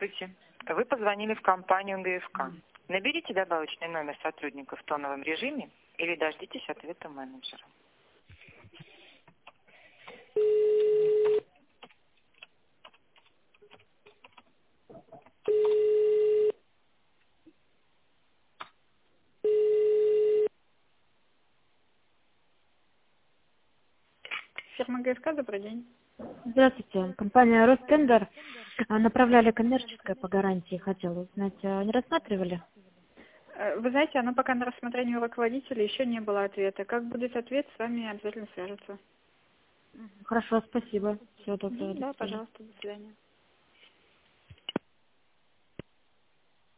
Здравствуйте. Вы позвонили в компанию ГФК. Наберите добавочный номер сотрудника в тоновом режиме или дождитесь ответа менеджера. Фирма ГФК, добрый день. Здравствуйте. Компания Ростендер направляли коммерческое по гарантии. Хотела узнать, не рассматривали? Вы знаете, оно пока на рассмотрении у руководителя, еще не было ответа. Как будет ответ, с вами обязательно свяжутся. Хорошо, спасибо. Всего доброго. До Да, свидания. пожалуйста, до свидания.